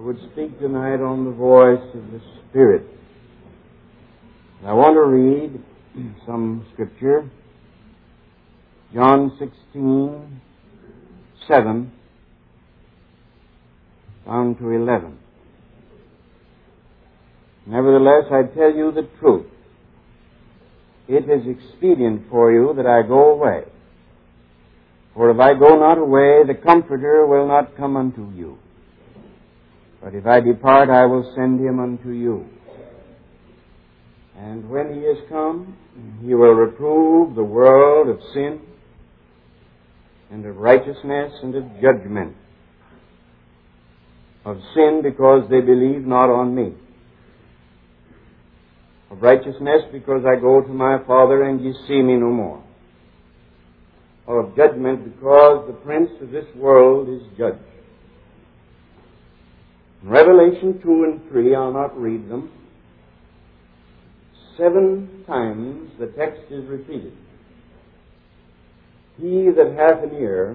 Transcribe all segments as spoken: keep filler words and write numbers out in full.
would speak tonight on the voice of the Spirit. I want to read some scripture. John sixteen, seven, down to eleven. Nevertheless, I tell you the truth. It is expedient for you that I go away. For if I go not away, the Comforter will not come unto you. But if I depart, I will send him unto you. And when he is come, he will reprove the world of sin, and of righteousness, and of judgment. Of sin, because they believe not on me. Of righteousness, because I go to my Father, and ye see me no more. Of judgment, because the prince of this world is judged. In Revelation two and three, I'll not read them. Seven times the text is repeated. He that hath an ear,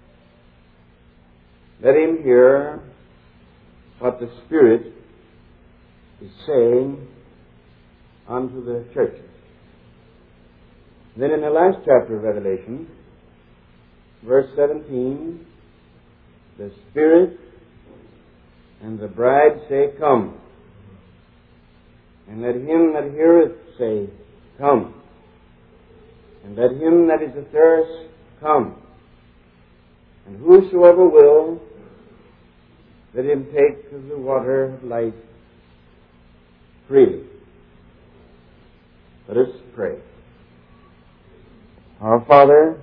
let him hear what the Spirit is saying unto the churches. Then in the last chapter of Revelation, verse seventeen, the Spirit and the bride say, Come. And let him that heareth say, Come. And let him that is athirst come. And whosoever will, let him take of the water of life freely. Let us pray. Our Father,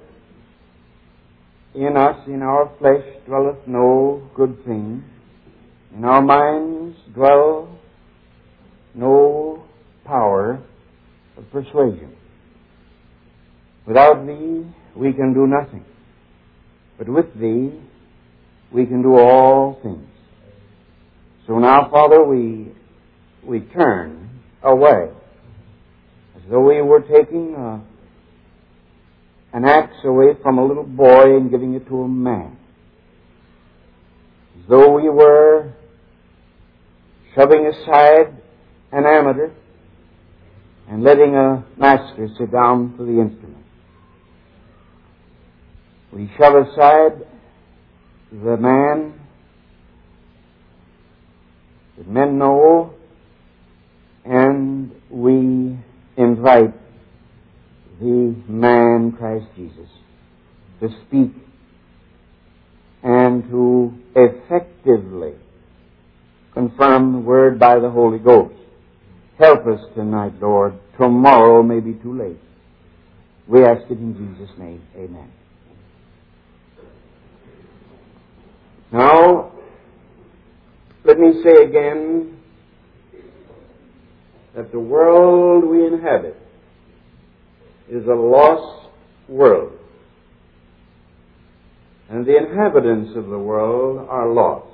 in us, in our flesh, dwelleth no good thing. In our minds dwell no power of persuasion. Without Thee, we can do nothing. But with Thee, we can do all things. So now, Father, we, we turn away as though we were taking a, an axe away from a little boy and giving it to a man. As though we were shoving aside an amateur and letting a master sit down to the instrument. We shove aside the man that men know, and we invite the man, Christ Jesus, to speak and to effectively confirm the Word by the Holy Ghost. Help us tonight, Lord. Tomorrow may be too late. We ask it in Jesus' name. Amen. Now, let me say again that the world we inhabit is a lost world. And the inhabitants of the world are lost.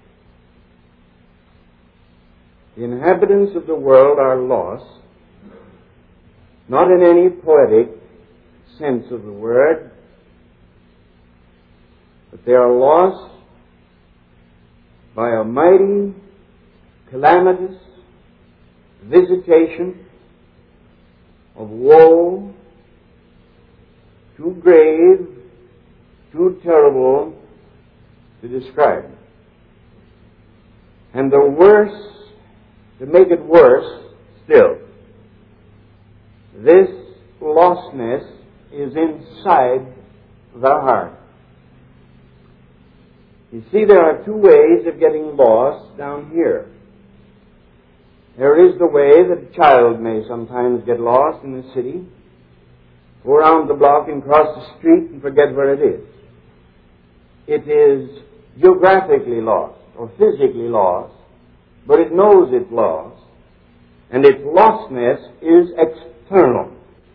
The inhabitants of the world are lost, not in any poetic sense of the word, but they are lost by a mighty, calamitous visitation of woe, too grave, too terrible to describe. And the worse, to make it worse still, this lostness is inside the heart. You see, there are two ways of getting lost down here. There is the way that a child may sometimes get lost in the city, go around the block and cross the street and forget where it is. It is geographically lost or physically lost, but it knows it's lost, and its lostness is external.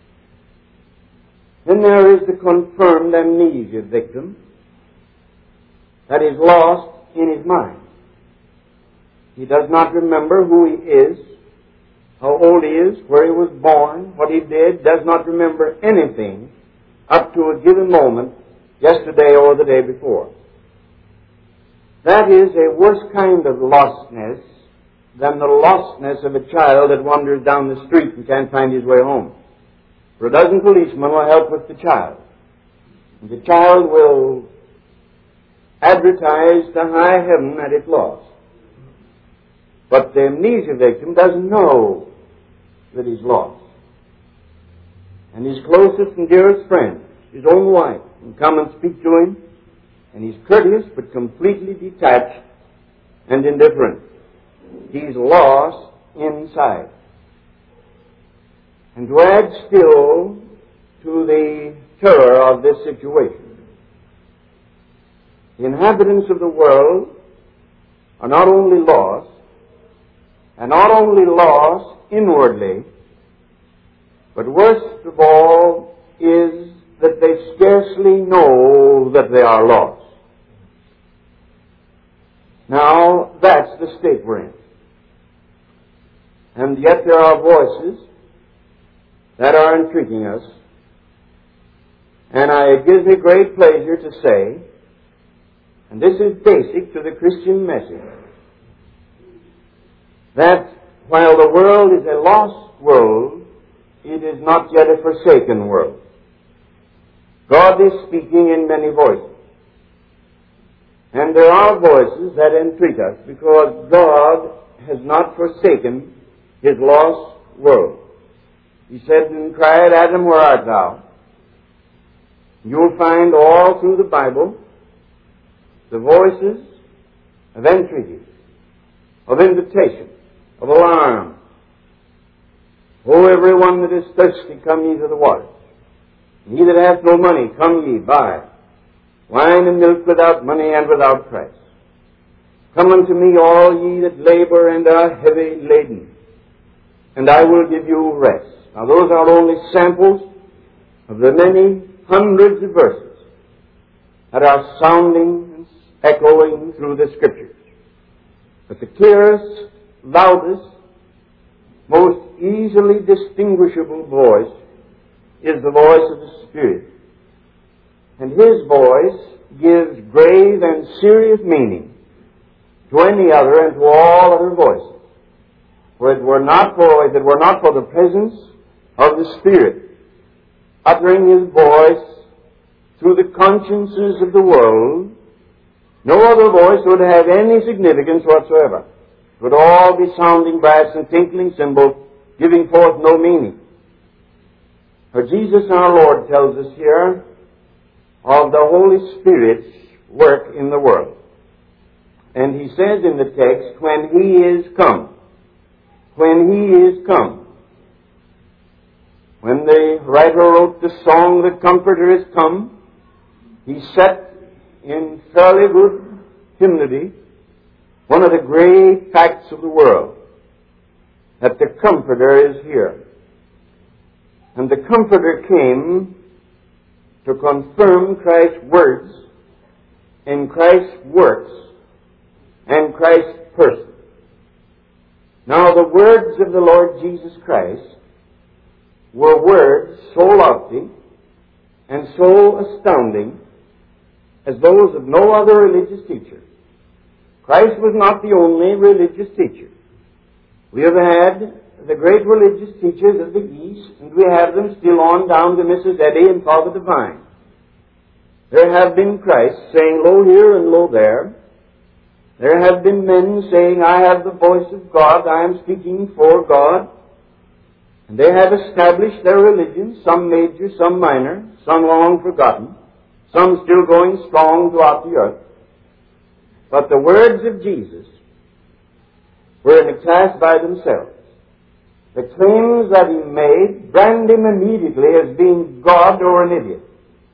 Then there is the confirmed amnesia victim that is lost in his mind. He does not remember who he is, how old he is, where he was born, what he did, does not remember anything up to a given moment, yesterday or the day before. That is a worse kind of lostness than the lostness of a child that wanders down the street and can't find his way home. For a dozen policemen will help with the child. And the child will advertise to high heaven that it's lost. But the amnesia victim doesn't know that he's lost. And his closest and dearest friend, his own wife, can come and speak to him, and he's courteous but completely detached and indifferent. He's lost inside. And to add still to the terror of this situation, the inhabitants of the world are not only lost, and not only lost inwardly, but worst of all is that they scarcely know that they are lost. Now, that's the state we're in. And yet there are voices that are entreating us, and I, it gives me great pleasure to say, and this is basic to the Christian message, that while the world is a lost world, it is not yet a forsaken world. God is speaking in many voices. And there are voices that entreat us because God has not forsaken His lost world. He said, and cried, Adam, where art thou? You'll find all through the Bible the voices of entreaty, of invitation, of alarm. O everyone that is thirsty, come ye to the water. And he that hath no money, come ye, buy wine and milk without money and without price. Come unto me, all ye that labor and are heavy laden, and I will give you rest. Now those are only samples of the many hundreds of verses that are sounding and echoing through the Scriptures. But the clearest, loudest, most easily distinguishable voice is the voice of the Spirit. And His voice gives grave and serious meaning to any other and to all other voices. For it were not for, if it were not for the presence of the Spirit uttering His voice through the consciences of the world, no other voice would have any significance whatsoever. It would all be sounding brass and tinkling cymbals, giving forth no meaning. For Jesus our Lord tells us here of the Holy Spirit's work in the world. And He says in the text, when He is come. When He is come. When the writer wrote the song, The Comforter is come, he set in fairly good hymnody one of the great facts of the world, that the Comforter is here. And the Comforter came to confirm Christ's words in Christ's works and Christ's person. Now the words of the Lord Jesus Christ were words so lofty and so astounding as those of no other religious teacher. Christ was not the only religious teacher. We have had the great religious teachers of the East, and we have them still on down to Missus Eddy and Father Divine. There have been Christ saying, lo here and lo there. There have been men saying, I have the voice of God, I am speaking for God. And they have established their religion, some major, some minor, some long forgotten, some still going strong throughout the earth. But the words of Jesus were in a class by themselves. The claims that He made brand Him immediately as being God or an idiot.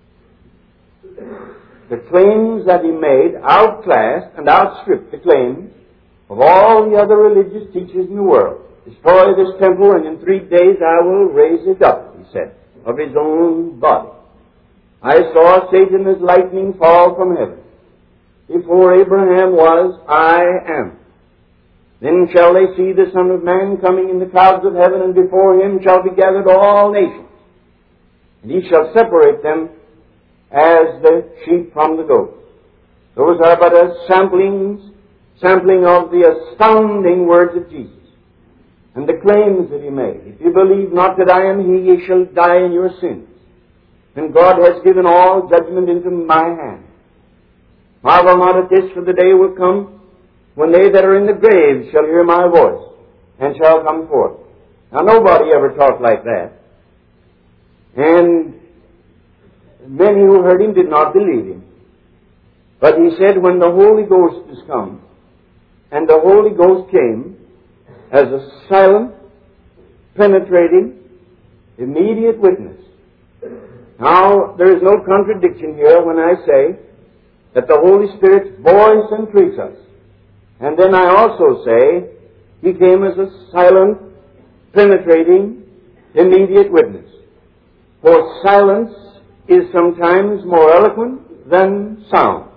The claims that He made outclassed and outstripped the claims of all the other religious teachers in the world. Destroy this temple, and in three days I will raise it up, He said, of His own body. I saw Satan as lightning fall from heaven. Before Abraham was, I am. Then shall they see the Son of Man coming in the clouds of heaven, and before Him shall be gathered all nations. And He shall separate them as the sheep from the goats. Those are but a sampling, sampling of the astounding words of Jesus and the claims that He made. If you believe not that I am He, ye shall die in your sins. And God has given all judgment into my hand. Marvel not at this, for the day will come when they that are in the grave shall hear my voice and shall come forth. Now nobody ever talked like that. And many who heard Him did not believe Him. But He said, when the Holy Ghost is come, and the Holy Ghost came as a silent, penetrating, immediate witness. Now, there is no contradiction here when I say that the Holy Spirit's voice entreats us. And then I also say He came as a silent, penetrating, immediate witness. For silence is sometimes more eloquent than sound.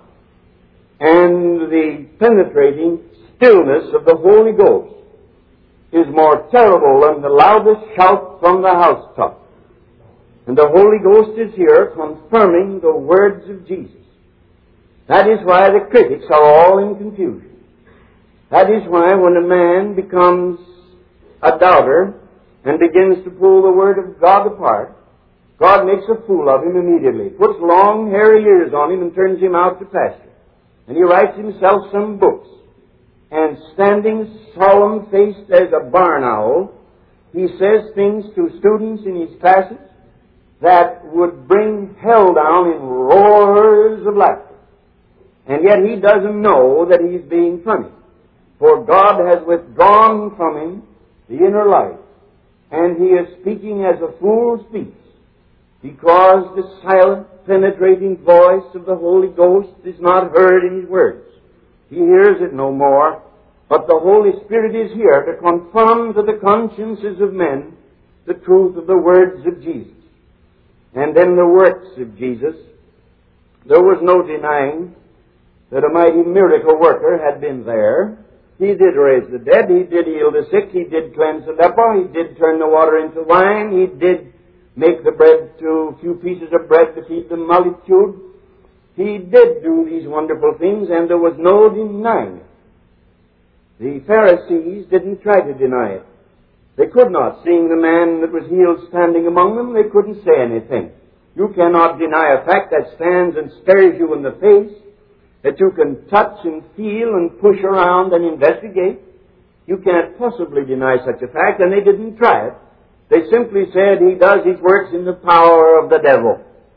And the penetrating stillness of the Holy Ghost is more terrible than the loudest shout from the housetop. And the Holy Ghost is here confirming the words of Jesus. That is why the critics are all in confusion. That is why when a man becomes a doubter and begins to pull the Word of God apart, God makes a fool of him immediately, puts long hairy ears on him and turns him out to pasture. And he writes himself some books. And standing solemn-faced as a barn owl, he says things to students in his classes that would bring hell down in roars of laughter. And yet he doesn't know that he's being funny. For God has withdrawn from him the inner life. And he is speaking as a fool speaks, because the silent, penetrating voice of the Holy Ghost is not heard in his words. He hears it no more, but the Holy Spirit is here to confirm to the consciences of men the truth of the words of Jesus. And then the works of Jesus. There was no denying that a mighty miracle worker had been there. He did raise the dead, He did heal the sick, He did cleanse the leper, He did turn the water into wine, He did make the bread to a few pieces of bread to feed the multitude. He did do these wonderful things, and there was no denying it. The Pharisees didn't try to deny it. They could not. Seeing the man that was healed standing among them, they couldn't say anything. You cannot deny a fact that stands and stares you in the face, that you can touch and feel and push around and investigate. You can't possibly deny such a fact, and they didn't try it. They simply said he does his works in the power of the devil.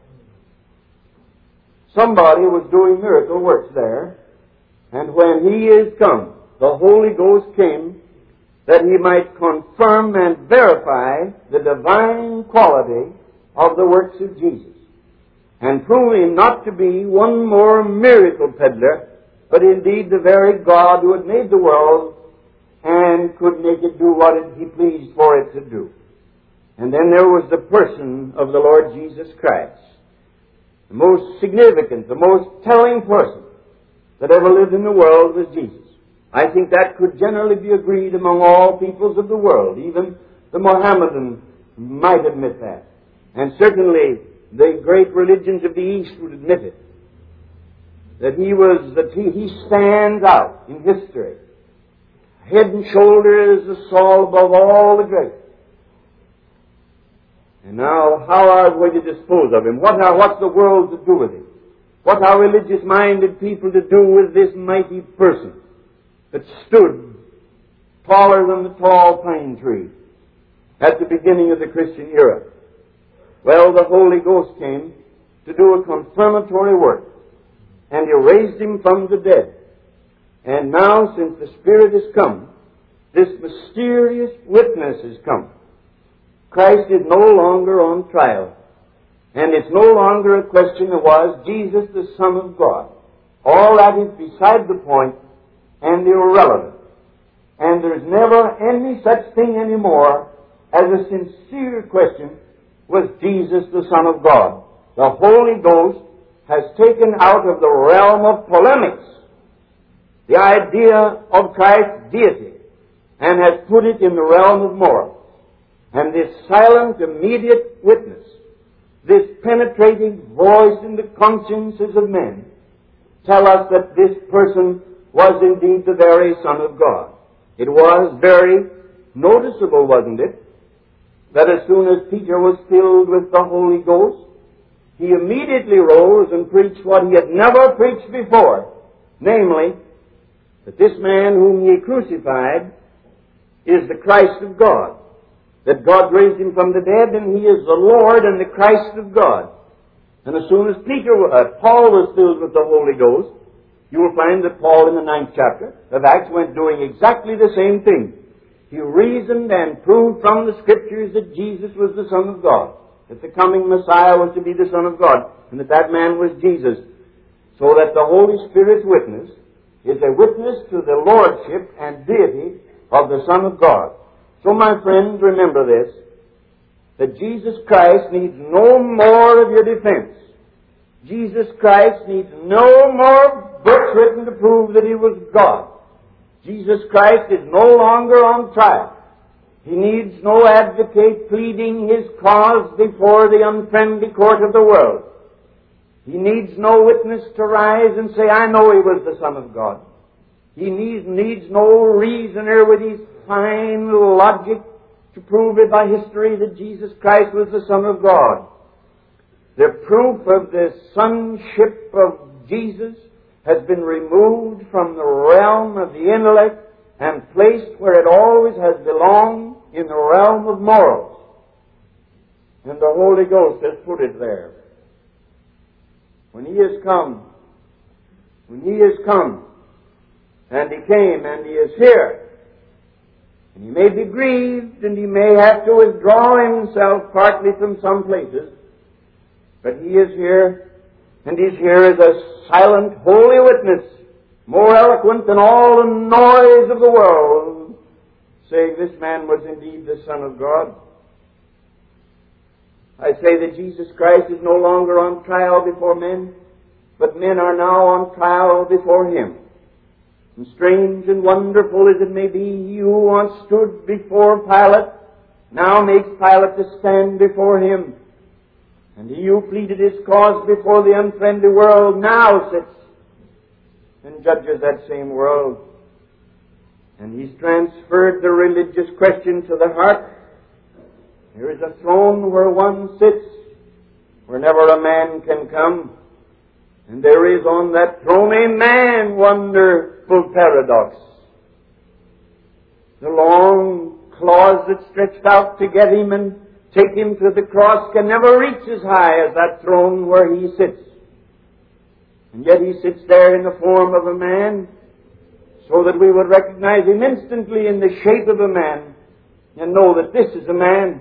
Somebody was doing miracle works there, and when he is come, the Holy Ghost came that he might confirm and verify the divine quality of the works of Jesus, and prove him not to be one more miracle peddler, but indeed the very God who had made the world and could make it do what he pleased for it to do. And then there was the person of the Lord Jesus Christ. The most significant, the most telling person that ever lived in the world was Jesus. I think that could generally be agreed among all peoples of the world. Even the Mohammedan might admit that. And certainly the great religions of the East would admit it. That he was, that he, he stands out in history. Head and shoulders a Saul above all the great. And now, how are we to dispose of him? What are, what's the world to do with him? What are religious-minded people to do with this mighty person that stood taller than the tall pine tree at the beginning of the Christian era? Well, the Holy Ghost came to do a confirmatory work, and He raised him from the dead. And now, since the Spirit has come, this mysterious witness has come. Christ is no longer on trial. And it's no longer a question of was Jesus the Son of God. All that is beside the point and irrelevant. And there's never any such thing anymore as a sincere question, was Jesus the Son of God? The Holy Ghost has taken out of the realm of polemics the idea of Christ's deity and has put it in the realm of morals. And this silent, immediate witness, this penetrating voice in the consciences of men, tell us that this person was indeed the very Son of God. It was very noticeable, wasn't it, that as soon as Peter was filled with the Holy Ghost, he immediately rose and preached what he had never preached before, namely, that this man whom ye crucified is the Christ of God, that God raised him from the dead, and he is the Lord and the Christ of God. And as soon as Peter, uh, Paul was filled with the Holy Ghost, you will find that Paul in the ninth chapter of Acts went doing exactly the same thing. He reasoned and proved from the Scriptures that Jesus was the Son of God, that the coming Messiah was to be the Son of God, and that that man was Jesus. So that the Holy Spirit's witness is a witness to the lordship and deity of the Son of God. So, my friends, remember this, that Jesus Christ needs no more of your defense. Jesus Christ needs no more books written to prove that He was God. Jesus Christ is no longer on trial. He needs no advocate pleading His cause before the unfriendly court of the world. He needs no witness to rise and say, I know He was the Son of God. He needs, needs no reasoner with his fine logic to prove it by history that Jesus Christ was the Son of God. The proof of the sonship of Jesus has been removed from the realm of the intellect and placed where it always has belonged, in the realm of morals. And the Holy Ghost has put it there. When He has come, when He has come, and He came, and He is here, and He may be grieved, and He may have to withdraw Himself partly from some places, but He is here, and He's here as a silent, holy witness, more eloquent than all the noise of the world, saying this man was indeed the Son of God. I say that Jesus Christ is no longer on trial before men, but men are now on trial before Him. And strange and wonderful as it may be, He who once stood before Pilate now makes Pilate to stand before Him. And He who pleaded His cause before the unfriendly world now sits and judges that same world. And He's transferred the religious question to the heart. There is a throne where one sits, where never a man can come. And there is on that throne a man, wonderful paradox. The long claws that stretched out to get Him and take Him to the cross can never reach as high as that throne where He sits. And yet He sits there in the form of a man, so that we would recognize Him instantly in the shape of a man and know that this is a man.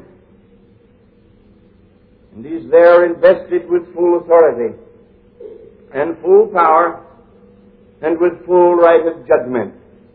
And He's there invested with full authority and full power and with full right of judgment.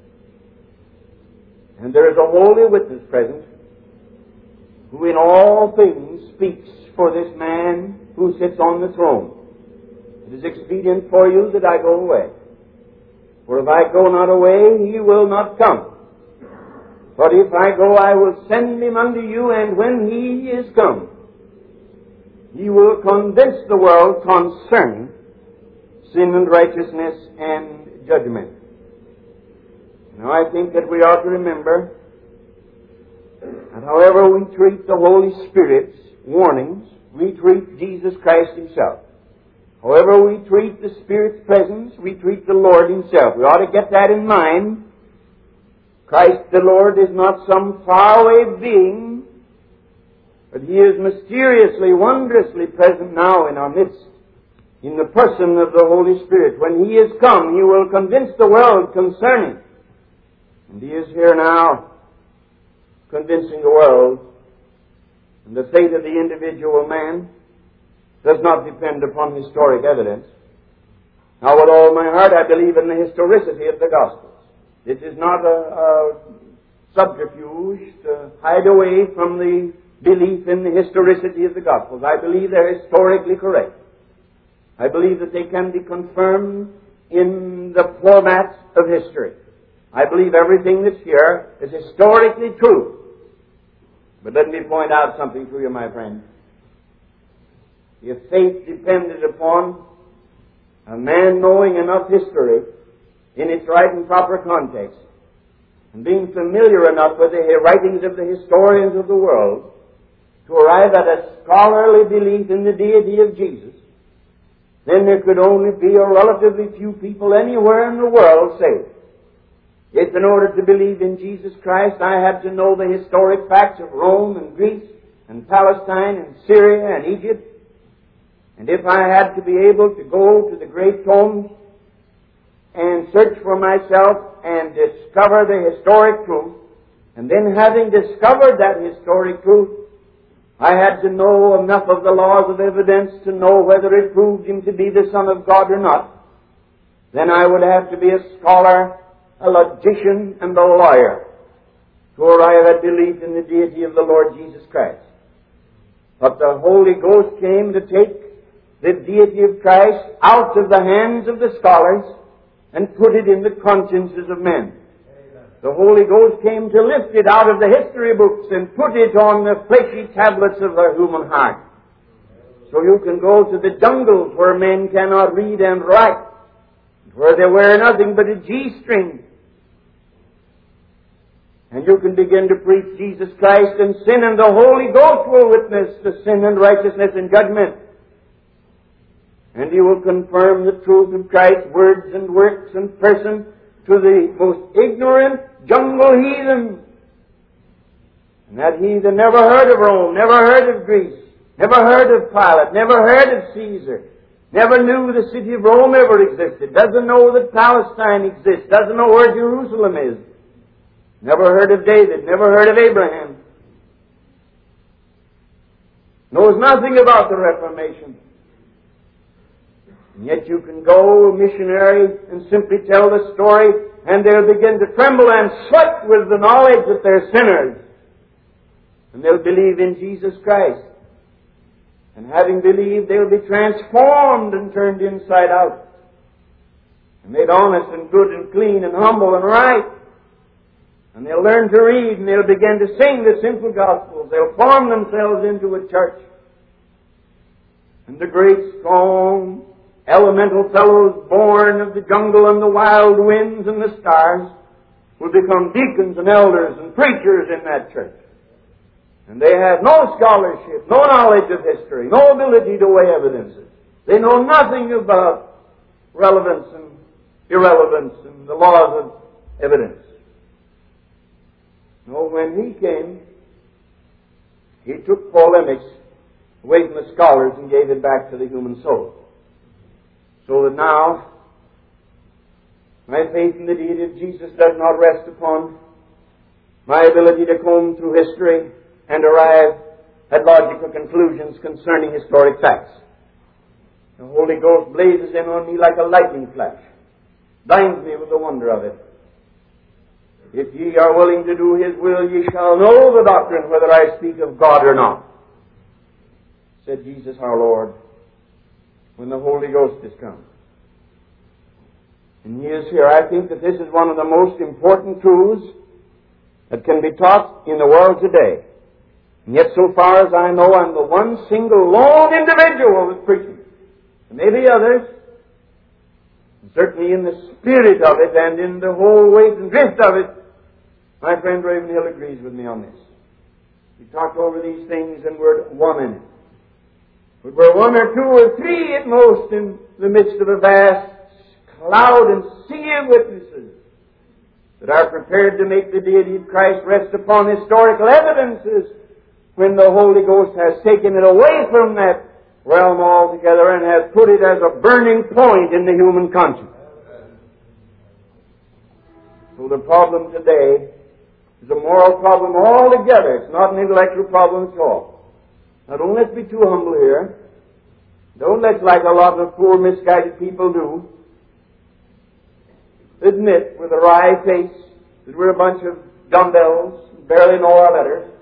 And there is a holy witness present who in all things speaks for this man who sits on the throne. It is expedient for you that I go away. For if I go not away, He will not come. But if I go, I will send Him unto you, and when He is come, He will convince the world concerning sin and righteousness and judgment. Now I think that we ought to remember that however we treat the Holy Spirit's warnings, we treat Jesus Christ Himself. However we treat the Spirit's presence, we treat the Lord Himself. We ought to get that in mind. Christ the Lord is not some faraway being, but He is mysteriously, wondrously present now in our midst, in the person of the Holy Spirit. When He is come, He will convince the world concerning. And He is here now, convincing the world. And the fate of the individual man does not depend upon historic evidence. Now, with all my heart, I believe in the historicity of the Gospels. It is not a, a subterfuge to hide away from the belief in the historicity of the Gospels. I believe they're historically correct. I believe that they can be confirmed in the formats of history. I believe everything that's here is historically true. But let me point out something to you, my friend. If faith depended upon A man knowing enough history in its right and proper context, and being familiar enough with the writings of the historians of the world to arrive at a scholarly belief in the deity of Jesus, then there could only be a relatively few people anywhere in the world saved. If in order to believe in Jesus Christ I had to know the historic facts of Rome and Greece and Palestine and Syria and Egypt, and if I had to be able to go to the great tomes and search for myself and discover the historic truth, and then having discovered that historic truth, I had to know enough of the laws of evidence to know whether it proved him to be the Son of God or not, then I would have to be a scholar, a logician, and a lawyer to arrive at belief in the deity of the Lord Jesus Christ. But the Holy Ghost came to take the deity of Christ out of the hands of the scholars and put it in the consciences of men. The Holy Ghost came to lift it out of the history books and put it on the fleshy tablets of the human heart. So you can go to the jungles where men cannot read and write, where they wear nothing but a G-string, and you can begin to preach Jesus Christ, and sin and the Holy Ghost will witness to sin and righteousness and judgment. And you will confirm the truth of Christ's words and works and person to the most ignorant jungle heathen. And that heathen never heard of Rome, never heard of Greece, never heard of Pilate, never heard of Caesar, never knew the city of Rome ever existed, doesn't know that Palestine exists, doesn't know where Jerusalem is, never heard of David, never heard of Abraham, knows nothing about the Reformation. And yet you can go, a missionary, and simply tell the story, and they'll begin to tremble and sweat with the knowledge that they're sinners. And they'll believe in Jesus Christ. And having believed, they'll be transformed and turned inside out. And made honest and good and clean and humble and right. And they'll learn to read, and they'll begin to sing the simple gospels. They'll form themselves into a church. And the great, strong, elemental fellows born of the jungle and the wild winds and the stars will become deacons and elders and preachers in that church. And they have no scholarship, no knowledge of history, no ability to weigh evidences. They know nothing about relevance and irrelevance and the laws of evidence. No, when he came, he took polemics away from the scholars and gave it back to the human soul. So that now, my faith in the deity of Jesus does not rest upon my ability to comb through history and arrive at logical conclusions concerning historic facts. The Holy Ghost blazes in on me like a lightning flash, blinds me with the wonder of it. If ye are willing to do His will, ye shall know the doctrine, whether I speak of God or not, said Jesus our Lord, when the Holy Ghost is come. And He is here. I think that this is one of the most important truths that can be taught in the world today. And yet, so far as I know, I'm the one single lone individual who is preaching. There may be others, and certainly in the spirit of it and in the whole weight and drift of it, my friend Ravenhill agrees with me on this. We talked over these things and we're one in it. But we're one or two or three at most in the midst of a vast cloud and sea of witnesses that are prepared to make the deity of Christ rest upon historical evidences when the Holy Ghost has taken it away from that realm altogether and has put it as a burning point in the human conscience. So the problem today is a moral problem altogether. It's not an intellectual problem at all. Now don't let's be too humble here. Don't let's, like a lot of poor misguided people do, admit with a wry face that we're a bunch of dumbbells and barely know our letters.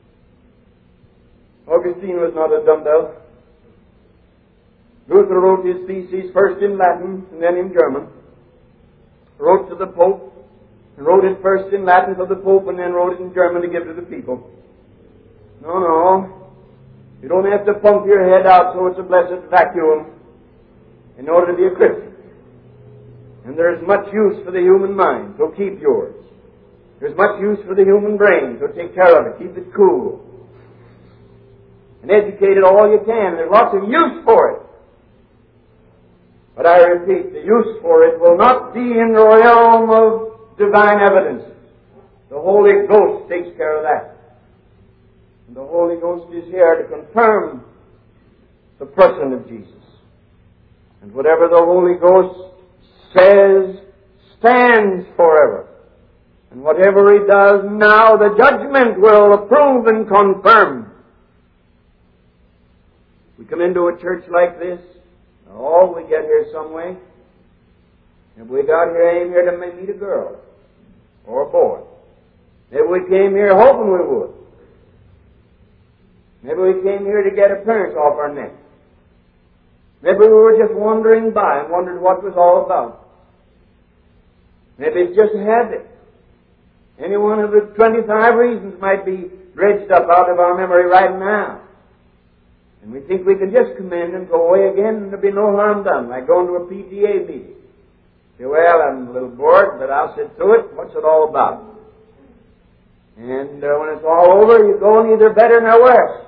Augustine was not a dumbbell. Luther wrote his theses first in Latin and then in German. Wrote to the Pope, and wrote it first in Latin for the Pope and then wrote it in German to give to the people. No, no. You don't have to pump your head out so it's a blessed vacuum. in order to be a Christian. And there's much use for the human mind, so keep yours. There's much use for the human brain, so take care of it. Keep it cool. And educate it all you can. There's lots of use for it. But I repeat, the use for it will not be in the realm of divine evidences. The Holy Ghost takes care of that. And the Holy Ghost is here to confirm the person of Jesus. And whatever the Holy Ghost says stands forever. And whatever He does now, the judgment will approve and confirm. We come into a church like this, oh, we get here some way. If we got here, aim here to meet a girl or a boy. Maybe we came here hoping we would. Maybe we came here to get a parents off our neck. Maybe we were just wandering by and wondered what it was all about. Maybe it's just a habit. Any one of the twenty-five reasons might be dredged up out of our memory right now. And we think we can just come in and go away again and there'll be no harm done, like going to a P T A meeting. Say, well, I'm a little bored, but I'll sit through it. What's it all about? And uh, when it's all over, you go neither better nor worse.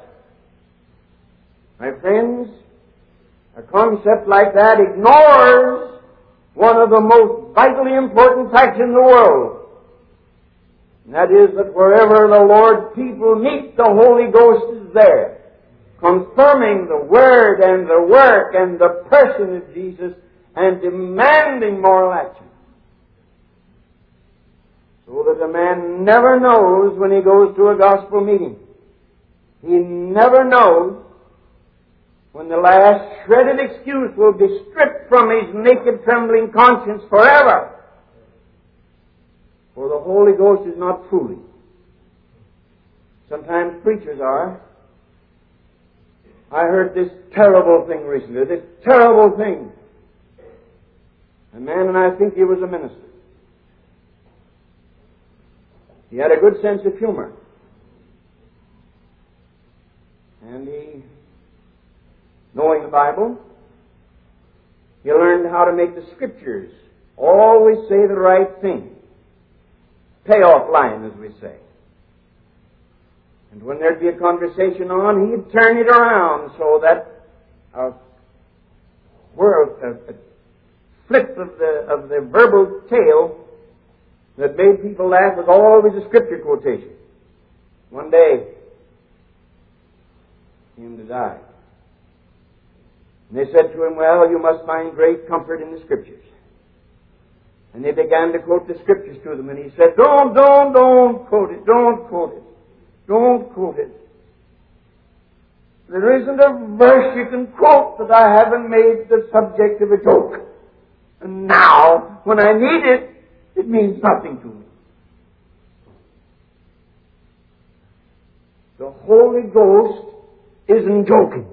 My friends, a concept like that ignores one of the most vitally important facts in the world. And that is that wherever the Lord's people meet, the Holy Ghost is there, confirming the Word and the work and the person of Jesus and demanding moral action. So that a man never knows when he goes to a gospel meeting. He never knows when the last shredded excuse will be stripped from his naked, trembling conscience forever. For the Holy Ghost is not fooling. Sometimes preachers are. I heard this terrible thing recently, this terrible thing. A man, and I think he was a minister. He had a good sense of humor. And he, knowing the Bible, he learned how to make the Scriptures always say the right thing. Payoff line, as we say. And when there'd be a conversation on, he'd turn it around so that a whirl, a, a flip of the of the verbal tail that made people laugh was always a Scripture quotation. One day, he came to die. And they said to him, well, you must find great comfort in the Scriptures. And they began to quote the Scriptures to them, and he said, don't, don't, don't quote it, don't quote it, don't quote it. There isn't a verse you can quote that I haven't made the subject of a joke. And now, when I need it, it means nothing to me. The Holy Ghost isn't joking.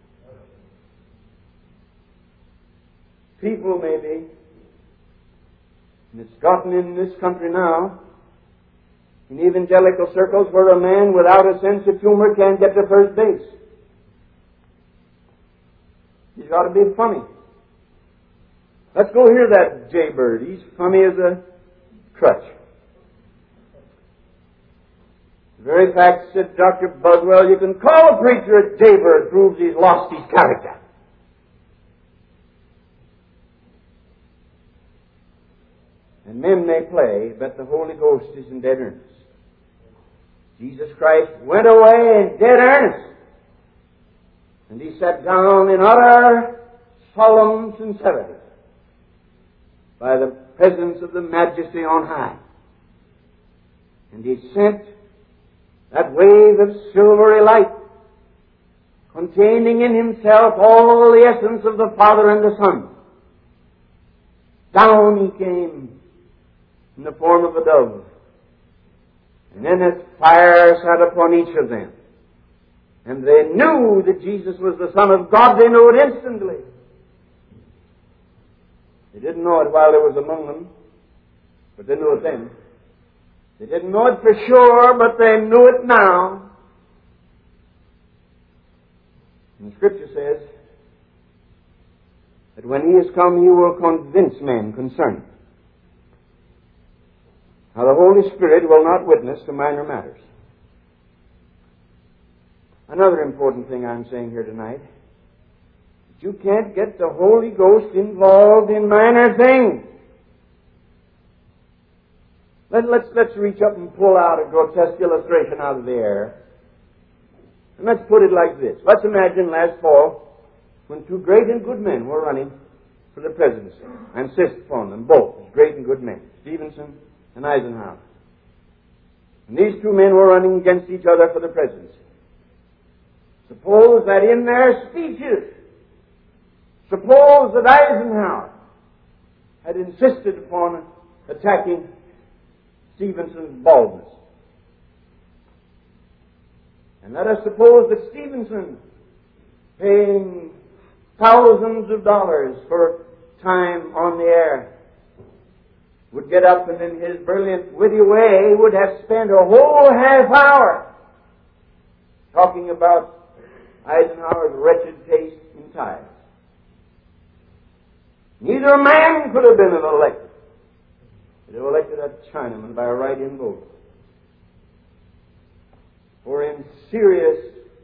People maybe, and it's gotten in this country now, in evangelical circles where a man without a sense of humor can't get to first base. He's got to be funny. Let's go hear that jaybird. He's funny as a crutch. The very fact, said Doctor Buswell, you can call a preacher a jaybird proves he's lost his character. And men may play, but the Holy Ghost is in dead earnest. Jesus Christ went away in dead earnest. And He sat down in utter solemn sincerity by the presence of the Majesty on high. And He sent that wave of silvery light containing in Himself all the essence of the Father and the Son. Down He came in the form of a dove. And then as fire sat upon each of them. And they knew that Jesus was the Son of God. They knew it instantly. They didn't know it while He was among them, but they knew it then. They didn't know it for sure, but they knew it now. And the Scripture says, that when He has come, He will convince men concerning. Now, the Holy Spirit will not witness to minor matters. Another important thing I'm saying here tonight, you can't get the Holy Ghost involved in minor things. Let, let's, let's reach up and pull out a grotesque illustration out of the air. And let's put it like this. Let's imagine last fall when two great and good men were running for the presidency. I insist upon them both as great and good men, Stevenson and Eisenhower. And these two men were running against each other for the presidency. Suppose that in their speeches, suppose that Eisenhower had insisted upon attacking Stevenson's baldness. And let us suppose that Stevenson, paying thousands of dollars for time on the air, would get up and in his brilliant, witty way would have spent a whole half hour talking about Eisenhower's wretched taste in ties. Neither man could have been elected. They elected a Chinaman by a write-in vote. For in serious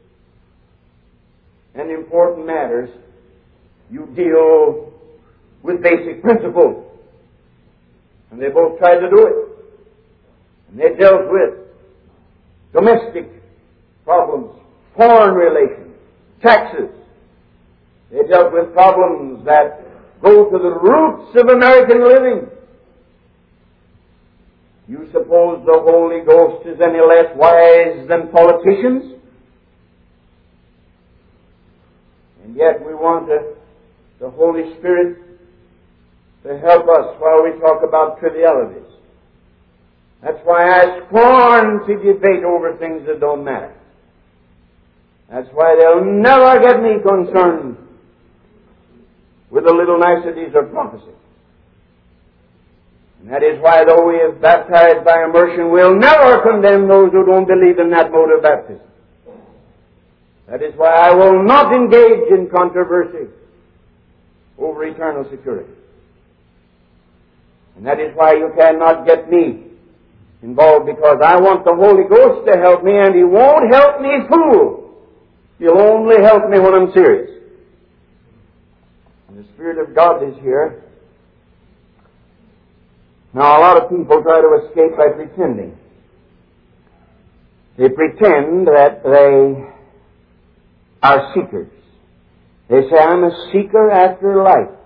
and important matters, you deal with basic principles. And they both tried to do it. And they dealt with domestic problems, foreign relations, taxes. They dealt with problems that go to the roots of American living. You suppose the Holy Ghost is any less wise than politicians? And yet we want the, the Holy Spirit to help us while we talk about trivialities. That's why I scorn to debate over things that don't matter. That's why they'll never get me concerned with the little niceties of prophecy. And that is why, though we have baptized by immersion, we'll never condemn those who don't believe in that mode of baptism. That is why I will not engage in controversy over eternal security. And that is why you cannot get me involved, because I want the Holy Ghost to help me, and He won't help me fool. He'll only help me when I'm serious. And the Spirit of God is here. Now, a lot of people try to escape by pretending. They pretend that they are seekers. They say, I'm a seeker after life.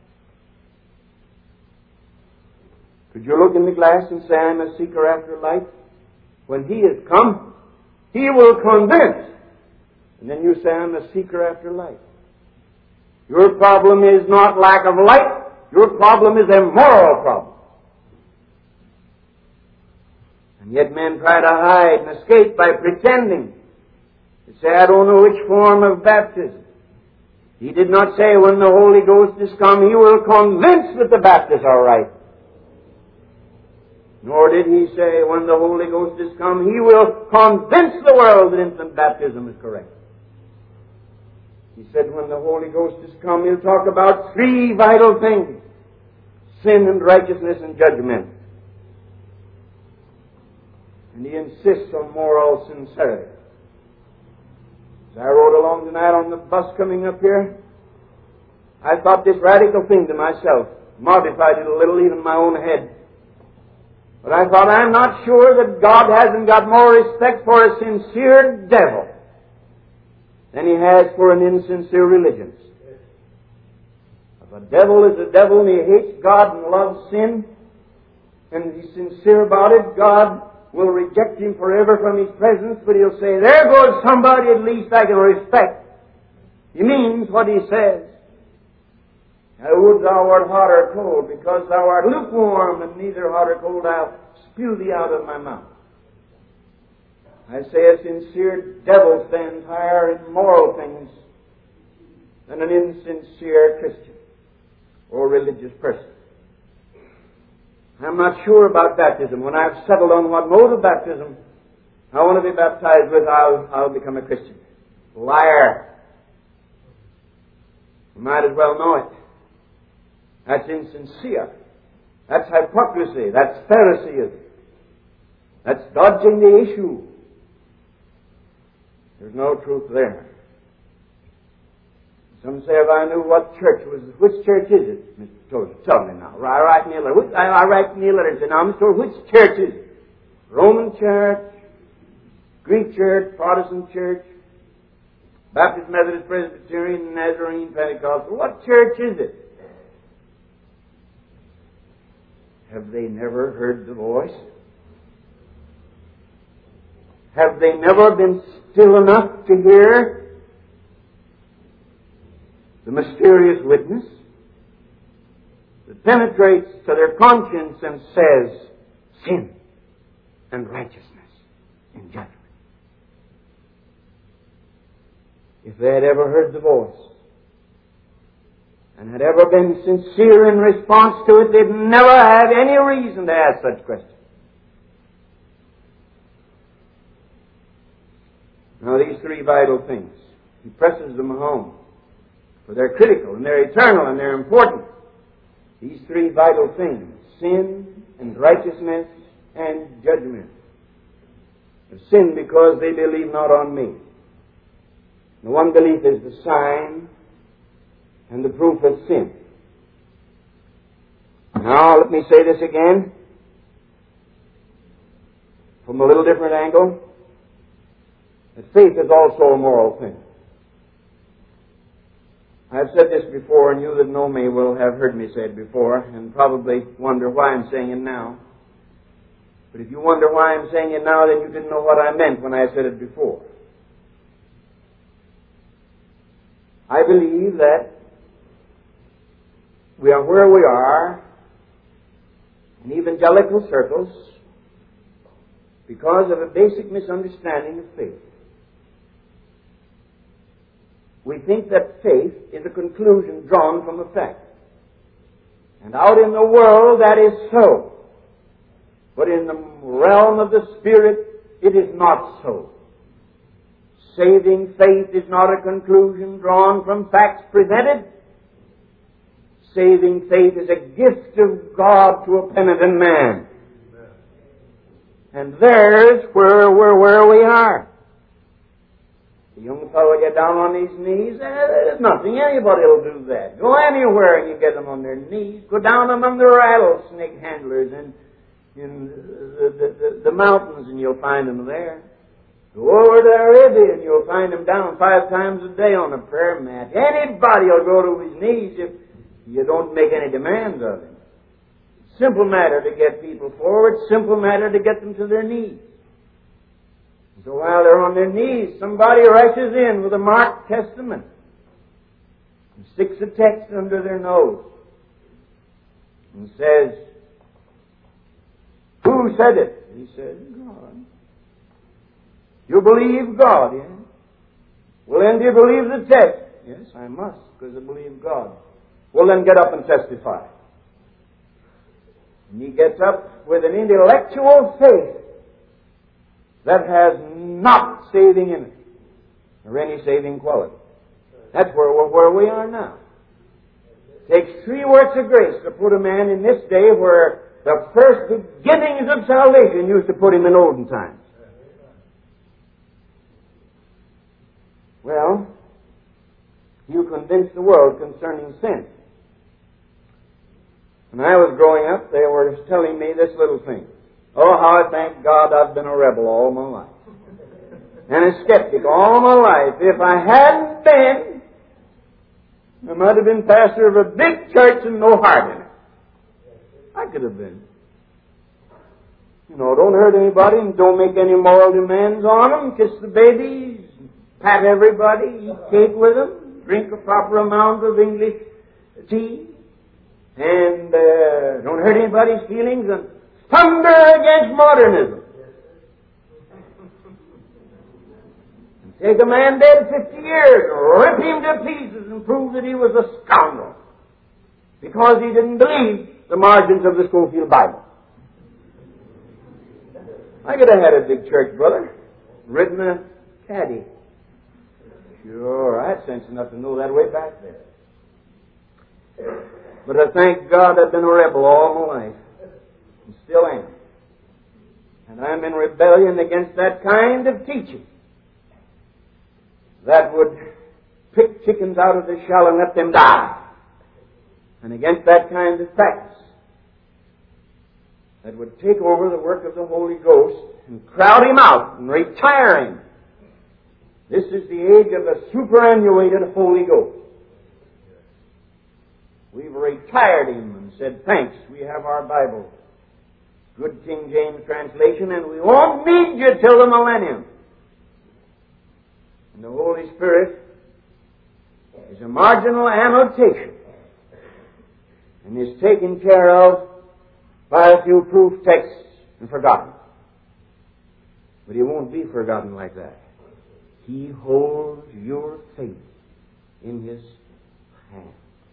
Could you look in the glass and say, I'm a seeker after life? When He has come, He will convince. And then you say, I'm a seeker after life. Your problem is not lack of light. Your problem is a moral problem. And yet men try to hide and escape by pretending. They say, I don't know which form of baptism. He did not say when the Holy Ghost is come, He will convince that the Baptists are right. Nor did He say when the Holy Ghost is come, He will convince the world that infant baptism is correct. He said when the Holy Ghost is come, He'll talk about three vital things: sin and righteousness and judgment. And He insists on moral sincerity. As I rode along tonight on the bus coming up here, I thought this radical thing to myself, modified it a little, even in my own head. But I thought, I'm not sure that God hasn't got more respect for a sincere devil than He has for an insincere religion. If a devil is a devil and he hates God and loves sin, and he's sincere about it, God will reject him forever from His presence, but He'll say, there goes somebody at least I can respect. He means what he says. I would thou wert hot or cold, because thou art lukewarm, and neither hot or cold I'll spew thee out of my mouth. I say a sincere devil stands higher in moral things than an insincere Christian or religious person. I'm not sure about baptism. When I've settled on what mode of baptism I want to be baptized with, I'll, I'll become a Christian. Liar. You might as well know it. That's insincere. That's hypocrisy. That's Phariseeism. That's dodging the issue. There's no truth there. Some say, if I knew what church was, which church is it, Mister Tozer? Tell me now. I write me a letter. Which, I, I write me a letter and say, now, Mister Tozer, which church is it? Roman church, Greek church, Protestant church, Baptist, Methodist, Presbyterian, Nazarene, Pentecostal. What church is it? Have they never heard the voice? Have they never been still enough to hear the mysterious witness that penetrates to their conscience and says, sin and righteousness and judgment? If they had ever heard the voice and had ever been sincere in response to it, they'd never have any reason to ask such questions. Now, these three vital things, he presses them home, for they're critical and they're eternal and they're important. These three vital things, sin and righteousness and judgment. Sin because they believe not on me. The one belief is the sign and the proof of sin. Now, let me say this again from a little different angle. That faith is also a moral thing. I've said this before, and you that know me will have heard me say it before, and probably wonder why I'm saying it now. But if you wonder why I'm saying it now, then you didn't know what I meant when I said it before. I believe that we are where we are in evangelical circles because of a basic misunderstanding of faith. We think that faith is a conclusion drawn from a fact. And out in the world that is so. But in the realm of the Spirit, it is not so. Saving faith is not a conclusion drawn from facts presented. Saving faith is a gift of God to a penitent man. And there's where we're where we are. The young fellow get down on his knees, eh, there's nothing. Anybody will do that. Go anywhere and you get them on their knees. Go down among the rattlesnake handlers and in the, the, the, the mountains and you'll find them there. Go over to Arabia and you'll find them down five times a day on a prayer mat. Anybody will go to his knees if you don't make any demands of him. Simple matter to get people forward. Simple matter to get them to their knees. So while they're on their knees, somebody rushes in with a marked testament and sticks a text under their nose and says, "Who said it?" He says, "God." "You believe God, yes?" "Well, then do you believe the text?" "Yes, I must, because I believe God." "Well, then get up and testify." And he gets up with an intellectual faith that has not saving in it, or any saving quality. That's where, we're, where we are now. It takes three works of grace to put a man in this day where the first beginnings of salvation used to put him in olden times. Well, you convince the world concerning sin. When I was growing up, they were telling me this little thing. Oh, how I thank God I've been a rebel all my life. And a skeptic all my life. If I hadn't been, I might have been pastor of a big church and no heart in it. I could have been. You know, don't hurt anybody and don't make any moral demands on them. Kiss the babies, pat everybody, eat cake with them, drink a proper amount of English tea, and uh, don't hurt anybody's feelings and thunder against modernism. And take a man dead fifty years, rip him to pieces and prove that he was a scoundrel because he didn't believe the margins of the Schofield Bible. I could have had a big church, brother, written a caddy. Sure, I had sense enough to know that way back there. But I thank God I've been a rebel all my life, and still am. And I'm in rebellion against that kind of teaching that would pick chickens out of the shell and let them die, and against that kind of practice that would take over the work of the Holy Ghost and crowd Him out and retire Him. This is the age of the superannuated Holy Ghost. We've retired Him and said, thanks, we have our Bible, good King James translation, and we won't need you till the millennium. And the Holy Spirit is a marginal annotation and is taken care of by a few proof texts and forgotten. But He won't be forgotten like that. He holds your faith in His hand.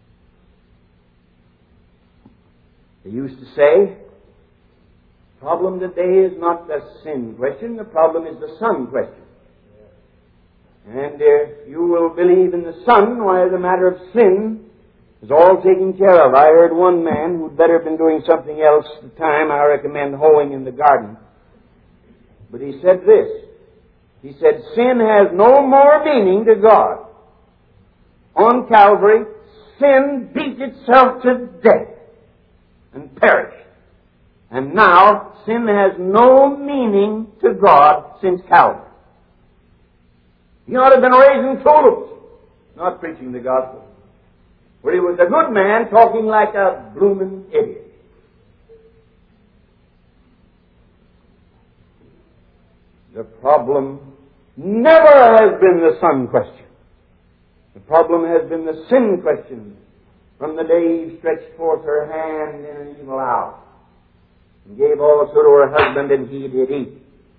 They used to say, the problem today is not the sin question, the problem is the Son question. And if you will believe in the Son, why the matter of sin is all taken care of. I heard one man who'd better been doing something else at the time, I recommend hoeing in the garden. But he said this. He said, sin has no more meaning to God. On Calvary, sin beat itself to death and perished. And now, sin has no meaning to God since Calvary. He ought to have been raising fools, not preaching the gospel. Where he was a good man talking like a blooming idiot. The problem never has been the Son question. The problem has been the sin question from the day Eve stretched forth her hand in an evil hour and gave also to her husband, and he did eat.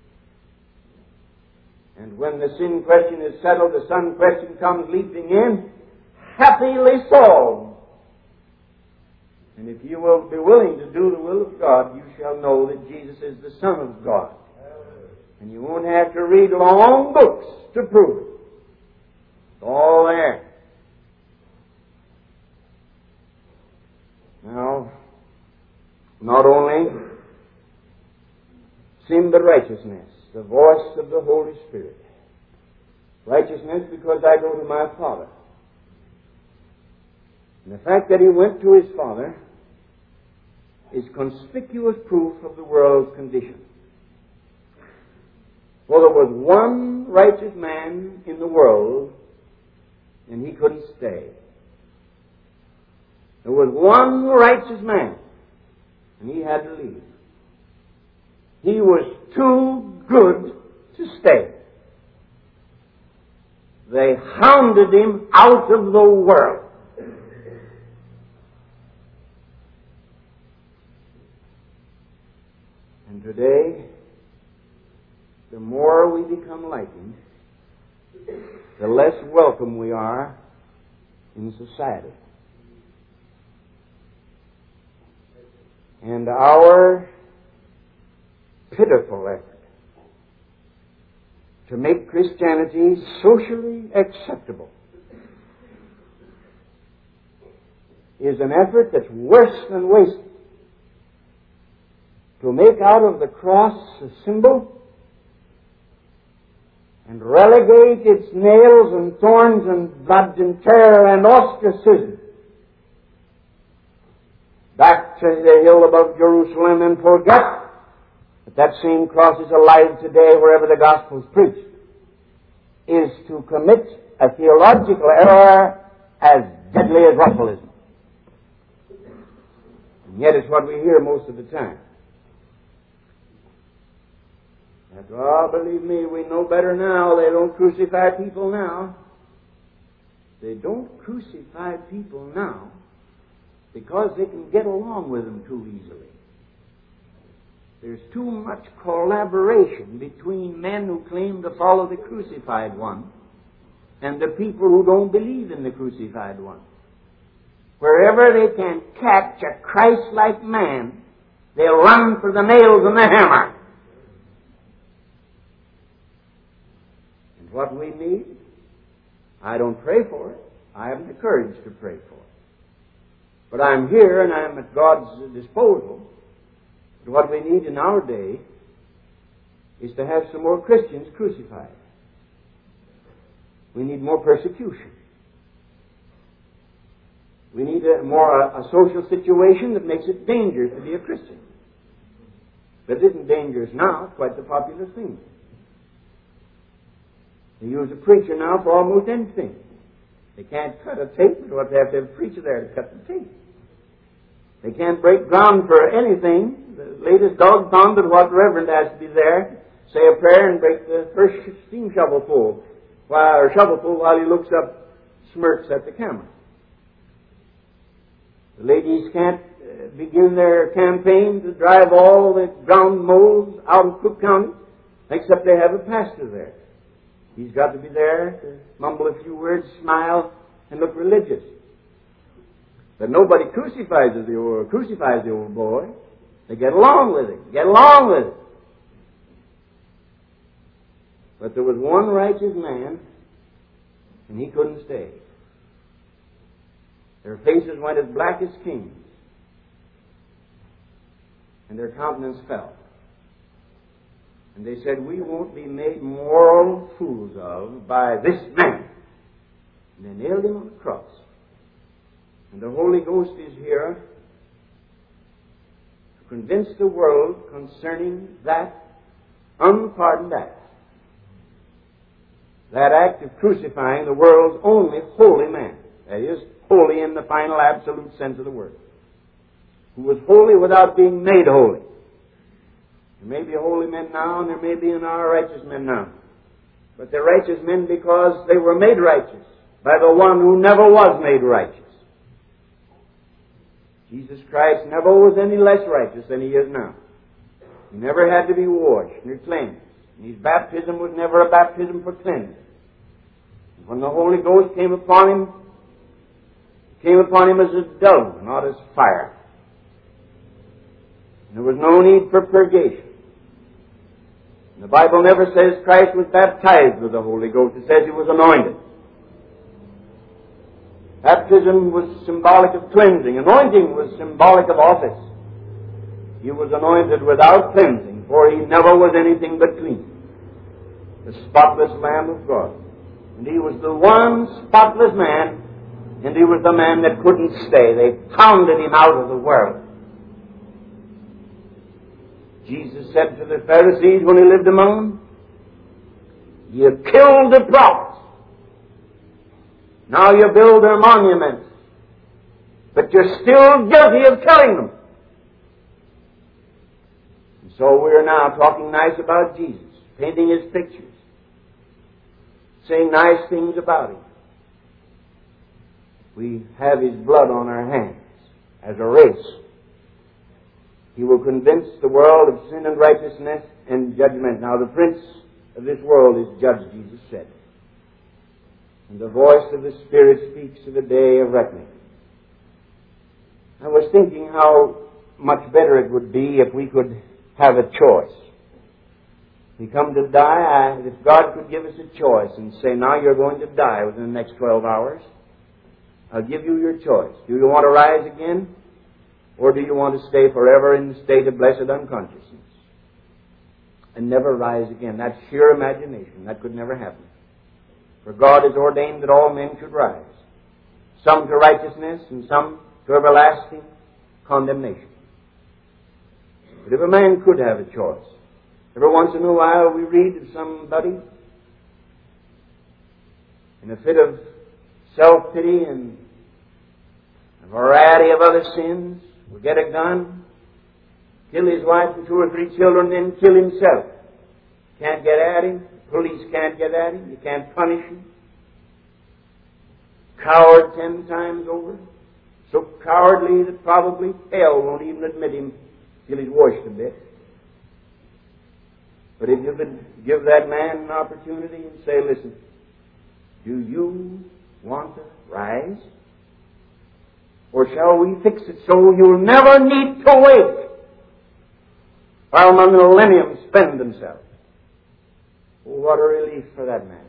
And when the sin question is settled, the Son question comes leaping in, happily solved. And if you will be willing to do the will of God, you shall know that Jesus is the Son of God. And you won't have to read long books to prove it. It's all there. Now, not only sin but righteousness, the voice of the Holy Spirit. Righteousness because I go to my Father. And the fact that He went to His Father is conspicuous proof of the world's condition. For there was one righteous man in the world, and he couldn't stay. There was one righteous man, and he had to leave. He was too good to stay. They hounded him out of the world. And today, the more we become like Him, the less welcome we are in society. And our pitiful effort to make Christianity socially acceptable is an effort that's worse than wasted. To make out of the cross a symbol and relegate its nails and thorns and blood and terror and ostracism back to the hill above Jerusalem and forget that that same cross is alive today wherever the gospel is preached, is to commit a theological error as deadly as Russellism. And yet it's what we hear most of the time. And, oh, believe me, we know better now. They don't crucify people now. They don't crucify people now because they can get along with them too easily. There's too much collaboration between men who claim to follow the crucified one and the people who don't believe in the crucified one. Wherever they can catch a Christ-like man, they'll run for the nails and the hammer. And what we need, I don't pray for it. I haven't the courage to pray for it. But I'm here and I'm at God's disposal. But what we need in our day is to have some more Christians crucified. We need more persecution. We need a more a, a social situation that makes it dangerous to be a Christian. But it isn't dangerous now. It's quite the popular thing. They use a preacher now for almost anything. They can't cut a tape, but they have to have a preacher there to cut the tape. They can't break ground for anything. The latest dog pound that what reverend has to be there, say a prayer and break the first steam shovelful, while, or shovelful while he looks up, smirks at the camera. The ladies can't uh, begin their campaign to drive all the ground moles out of Cook County, except they have a pastor there. He's got to be there to mumble a few words, smile, and look religious. But nobody crucifies the old, crucifies the old boy. They get along with it. Get along with it. But there was one righteous man, and he couldn't stay. Their faces went as black as kings, and their countenance fell. And they said, we won't be made moral fools of by this man. And they nailed him on the cross. And the Holy Ghost is here to convince the world concerning that unpardoned act. That act of crucifying the world's only holy man. That is, holy in the final absolute sense of the word. Who was holy without being made holy. There may be holy men now, and there may be in our righteous men now. But they're righteous men because they were made righteous by the one who never was made righteous. Jesus Christ never was any less righteous than he is now. He never had to be washed or cleansed. And his baptism was never a baptism for cleansing. When the Holy Ghost came upon him, it came upon him as a dove, not as fire. And there was no need for purgation. The Bible never says Christ was baptized with the Holy Ghost. It says he was anointed. Baptism was symbolic of cleansing. Anointing was symbolic of office. He was anointed without cleansing, for he never was anything but clean. The spotless Lamb of God. And he was the one spotless man, and he was the man that couldn't stay. They pounded him out of the world. Jesus said to the Pharisees when he lived among them, you killed the prophets. Now you build their monuments. But you're still guilty of killing them. And so we're now talking nice about Jesus, painting his pictures, saying nice things about him. We have his blood on our hands as a race. He will convince the world of sin and righteousness and judgment. Now the prince of this world is judged, Jesus said. And the voice of the Spirit speaks of the day of reckoning. I was thinking how much better it would be if we could have a choice. We come to die, I, if God could give us a choice and say, now you're going to die within the next twelve hours, I'll give you your choice. Do you want to rise again? Or do you want to stay forever in the state of blessed unconsciousness and never rise again? That's sheer imagination. That could never happen. For God has ordained that all men should rise, some to righteousness and some to everlasting condemnation. But if a man could have a choice, every once in a while we read of somebody in a fit of self-pity and a variety of other sins, will get a gun, kill his wife and two or three children, then kill himself. Can't get at him. Police can't get at him. You can't punish him. Coward ten times over. So cowardly that probably hell won't even admit him till he's washed a bit. But if you could give that man an opportunity and say, listen, do you want to rise? Or shall we fix it so you'll never need to wait while the millennium spend themselves? Oh, what a relief for that man.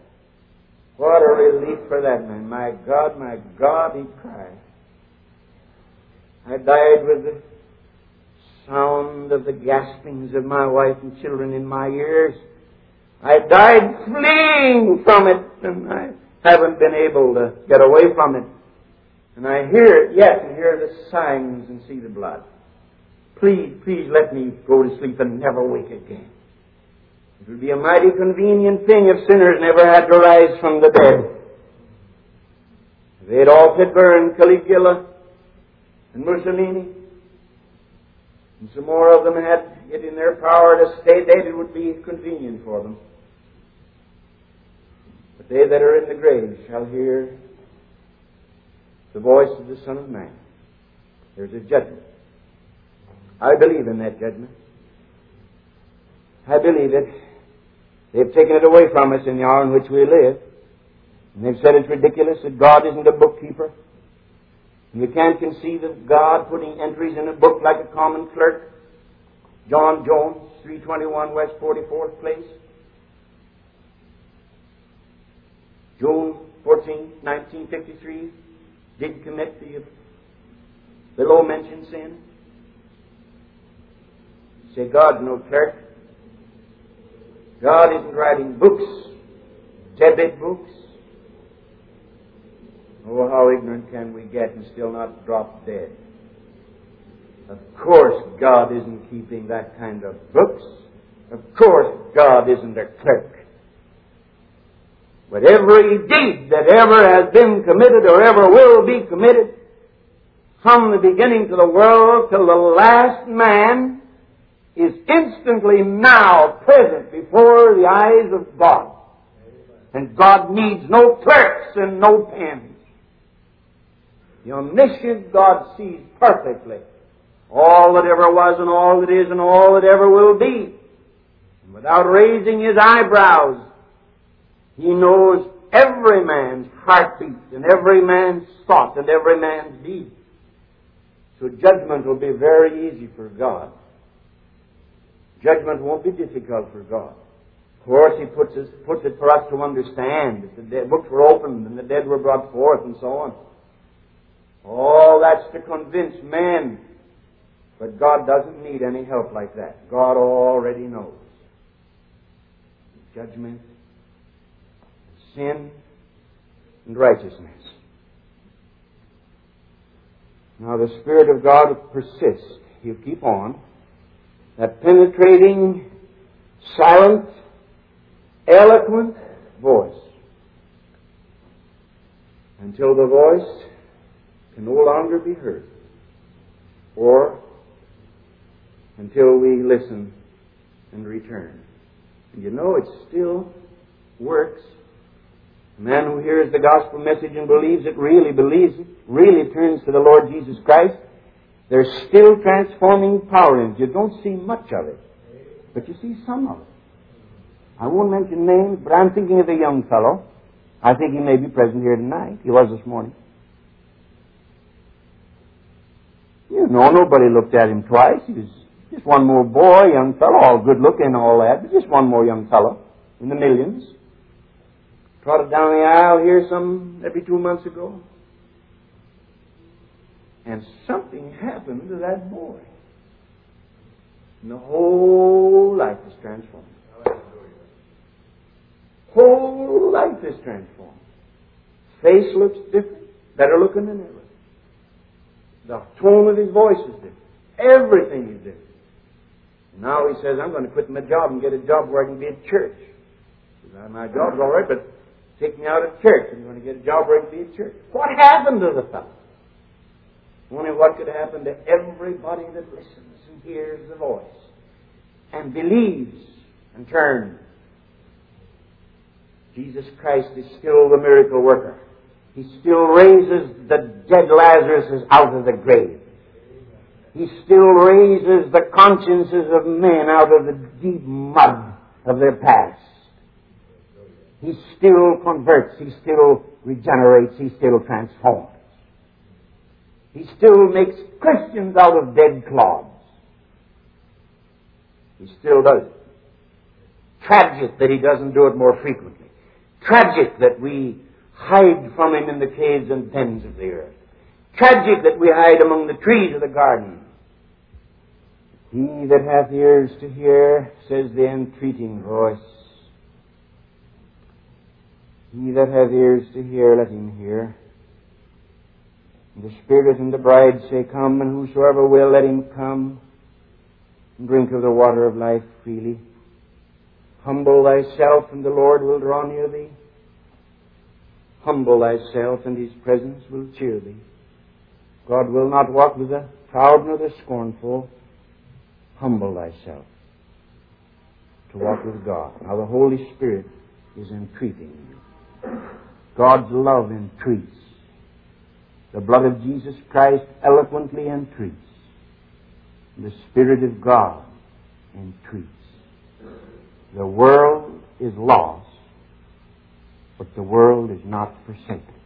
What a relief for that man. My God, my God, he cried. I died with the sound of the gaspings of my wife and children in my ears. I died fleeing from it, and I haven't been able to get away from it. And I hear it yet, and hear the signs and see the blood. Please, please let me go to sleep and never wake again. It would be a mighty convenient thing if sinners never had to rise from the dead. If Adolf Hitler and Caligula and Mussolini and some more of them had it in their power to stay dead, it would be convenient for them. But they that are in the grave shall hear the voice of the Son of Man. There's a judgment. I believe in that judgment. I believe it. They've taken it away from us in the hour in which we live. And they've said it's ridiculous that God isn't a bookkeeper. And you can't conceive of God putting entries in a book like a common clerk. John Jones, three twenty-one West forty-fourth Place. June fourteenth, nineteen fifty-three, did commit the below-mentioned sin. Say, God's no clerk. God isn't writing books, debit books. Oh, how ignorant can we get and still not drop dead? Of course God isn't keeping that kind of books. Of course God isn't a clerk. But every deed that ever has been committed or ever will be committed, from the beginning to the world till the last man, is instantly now present before the eyes of God. And God needs no clerks and no pens. The omniscient God sees perfectly all that ever was and all that is and all that ever will be. And without raising his eyebrows, he knows every man's heartbeat and every man's thought and every man's deed. So judgment will be very easy for God. Judgment won't be difficult for God. Of course, He puts, us, puts it for us to understand that the dead, books were opened and the dead were brought forth and so on. All that's to convince men. But God doesn't need any help like that. God already knows. Judgment, sin, and righteousness. Now the Spirit of God will persist. He'll keep on. That penetrating, silent, eloquent voice. Until the voice can no longer be heard. Or until we listen and return. And you know, it still works. A man who hears the gospel message and believes it, really believes it, really turns to the Lord Jesus Christ, there's still transforming power in it. You don't see much of it, but you see some of it. I won't mention names, but I'm thinking of a young fellow. I think he may be present here tonight. He was this morning. You know, nobody looked at him twice. He was just one more boy, young fellow, all good looking and all that, but just one more young fellow in the millions. Trotted down the aisle here some every two months ago. And something happened to that boy. And the whole life is transformed. Whole life is transformed. Face looks different, better looking than ever. The tone of his voice is different. Everything is different. Now he says, I'm going to quit my job and get a job where I can be at church. He says, my job's all right, but take me out of church. I'm going to get a job where I can be at church. What happened to the fellow? Only what could happen to everybody that listens and hears the voice and believes and turns. Jesus Christ is still the miracle worker. He still raises the dead Lazarus out of the grave. He still raises the consciences of men out of the deep mud of their past. He still converts. He still regenerates. He still transforms. He still makes Christians out of dead clods. He still does it. Tragic that He doesn't do it more frequently. Tragic that we hide from Him in the caves and dens of the earth. tragic that we hide among the trees of the garden. He that hath ears to hear, says the entreating voice. He that hath ears to hear, let him hear. And the Spirit and the bride say, Come, and whosoever will, let him come and drink of the water of life freely. Humble thyself, and the Lord will draw near thee. Humble thyself, and His presence will cheer thee. God will not walk with the proud nor the scornful. Humble thyself to walk with God. Now the Holy Spirit is entreating you. God's love entreats. The blood of Jesus Christ eloquently entreats. The Spirit of God entreats. The world is lost, but the world is not forsaken.